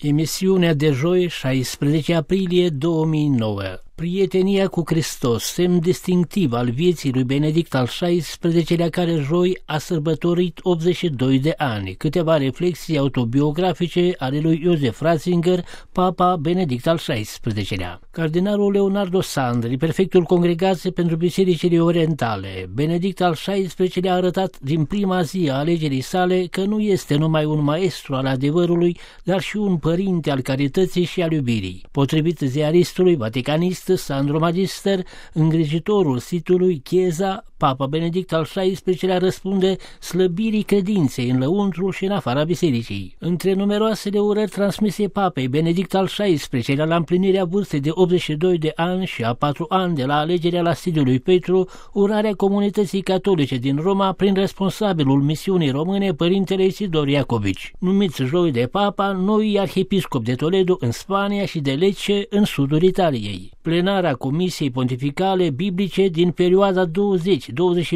Emisiunea de joi, 16 aprilie 2009. Prietenia cu Hristos, semn distinctiv al vieții lui Benedict al XVI-lea, care joi a sărbătorit 82 de ani. Câteva reflexii autobiografice ale lui Iosef Ratzinger, Papa Benedict al XVI-lea. Cardinalul Leonardo Sandri, prefectul Congregației pentru Bisericile Orientale, Benedict al XVI-lea a arătat din prima zi a alegerii sale că nu este numai un maestru al adevărului, dar și un părinte al carității și al iubirii. Potrivit ziaristului vaticanist Sandro Magister, îngrijitorul sitului Chieza, Papa Benedict al XVI-lea răspunde slăbirii credinței în lăuntrul și în afara bisericii. Între numeroasele urări transmise Papei Benedict al XVI-lea la împlinirea vârstei de 82 de ani și a 4 ani de la alegerea la sediul lui Petru, urarea comunității catolice din Roma prin responsabilul misiunii române, Părintele Isidor Iacovici, numit joi de Papa, noi arhiepiscop de Toledo în Spania și de Lecce în sudul Italiei. Plenara Comisiei Pontificale Biblice din perioada 20-24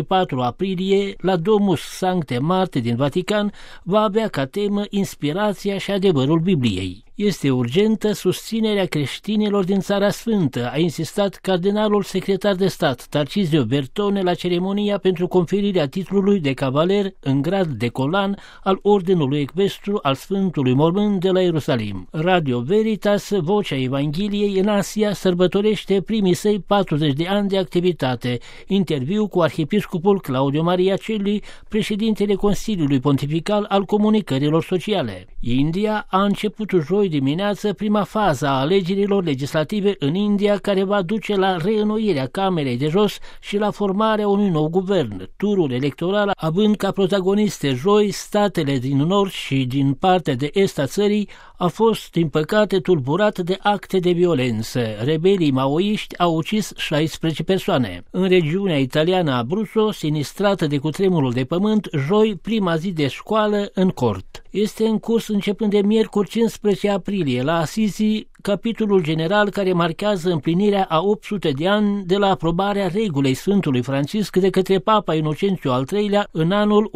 aprilie la Domus Sancte Marte din Vatican va avea ca temă inspirația și adevărul Bibliei. Este urgentă susținerea creștinilor din Țara Sfântă, a insistat cardinalul secretar de stat Tarcisio Bertone la ceremonia pentru conferirea titlului de cavaler în grad de colan al Ordinului Ecvestru al Sfântului Mormânt de la Ierusalim. Radio Veritas, Vocea Evangheliei în Asia, sărbătorește primii săi 40 de ani de activitate. Interviu cu arhiepiscopul Claudio Maria Celli, președintele Consiliului Pontifical al Comunicărilor Sociale. India a început joi dimineață prima fază a alegerilor legislative în India, care va duce la reînnoirea Camerei de Jos și la formarea unui nou guvern. Turul electoral având ca protagoniste joi statele din nord și din partea de est a țării, a fost, din păcate, tulburat de acte de violență. Rebelii maoiști au ucis 16 persoane. În regiunea italiană Abruzzo, sinistrată de cutremurul de pământ, joi, prima zi de școală în cort. Este în curs începând de miercuri 15 aprilie la Assisi capitolul general care marchează împlinirea a 800 de ani de la aprobarea regulei Sfântului Francisc de către Papa Inocențiu al III-lea în anul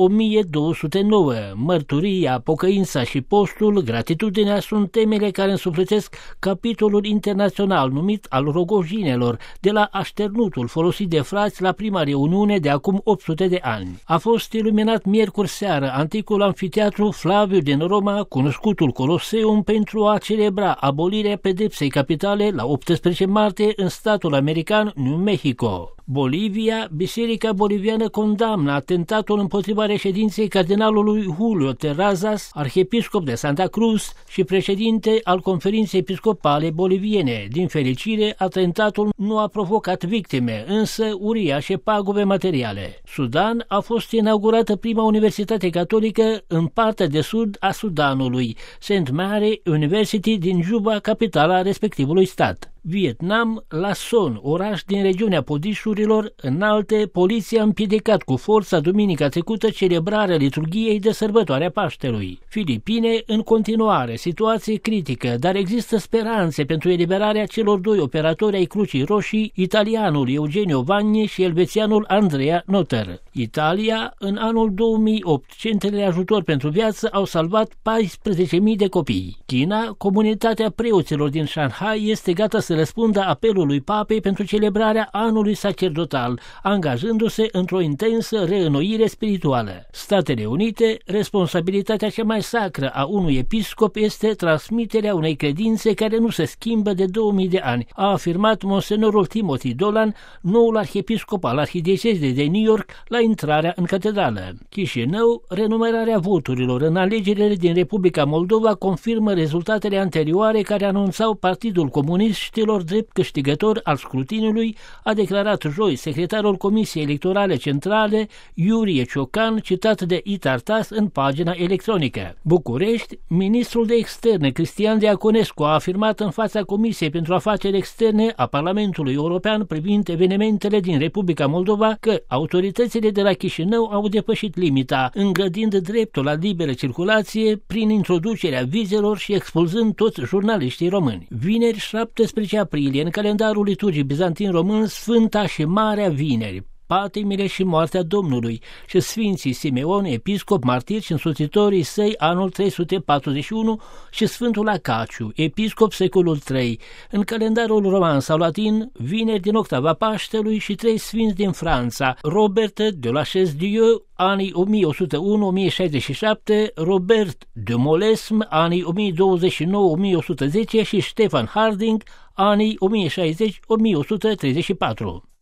1209. Mărturia, pocăința și postul, gratitudinea sunt temele care însuflețesc capitolul internațional numit al rogojinelor, de la așternutul folosit de frați la prima reuniune de acum 800 de ani. A fost iluminat miercuri seară anticul amfiteatru Flaviu din Roma, cunoscutul Coloseum, pentru a celebra abolirea pedepsei capitale la 18 martie în statul american New Mexico. Bolivia, Biserica Boliviană condamnă atentatul împotriva reședinței cardinalului Julio Terrazas, arhiepiscop de Santa Cruz și președinte al Conferinței Episcopale Boliviene. Din fericire, atentatul nu a provocat victime, însă uriașe pagube materiale. Sudan a fost inaugurată prima universitate catolică în partea de sud a Sudanului, St. Mary University din Juba, capitala respectivului stat. Vietnam, La Son, oraș din regiunea Podișurilor înalte, poliția a împiedicat cu forța duminica trecută celebrarea liturghiei de sărbătoarea Paștelui. Filipine, în continuare, situație critică, dar există speranțe pentru eliberarea celor doi operatori ai Crucii Roșii, italianul Eugenio Vanni și elvețianul Andrea Notter. Italia, în anul 2008, centrele de ajutor pentru viață au salvat 14.000 de copii. China, comunitatea preoților din Shanghai este gata să răspundă apelului Papei pentru celebrarea anului sacerdotal, angajându-se într-o intensă reînnoire spirituală. Statele Unite, responsabilitatea cea mai sacră a unui episcop este transmiterea unei credințe care nu se schimbă de 2000 de ani, a afirmat monsenorul Timothy Dolan, noul arhiepiscop al arhidiecezei de New York, la intrarea în catedrală. Chișinău, renumărarea voturilor în alegerile din Republica Moldova confirmă rezultatele anterioare care anunțau Partidul Comuniștilor drept câștigător al scrutinului, a declarat joi secretarul Comisiei Electorale Centrale, Iurie Ciocan, citat de Itartas în pagina electronică. București, ministrul de externe Cristian Diaconescu a afirmat în fața Comisiei pentru Afaceri Externe a Parlamentului European privind evenimentele din Republica Moldova că autoritățile de la Chișinău au depășit limita, îngrădind dreptul la liberă circulație prin introducerea vizelor și expulzând toți jurnaliștii români. Vineri 17 aprilie, în calendarul liturgic bizantin român, Sfânta și Marea Vineri. patimile și moartea Domnului, și Sfinții Simeon, episcop, martir, și însoțitorii săi anul 341 și Sfântul Acaciu, episcop secolul III. În calendarul roman sau latin, vineri din octava Paștelui, și 3 sfinți din Franța: Robert de la Chaise-Dieu, anii 1101-1067, Robert de Molesme, anii 1029-1110 și Stefan Harding, anii 1060-1134.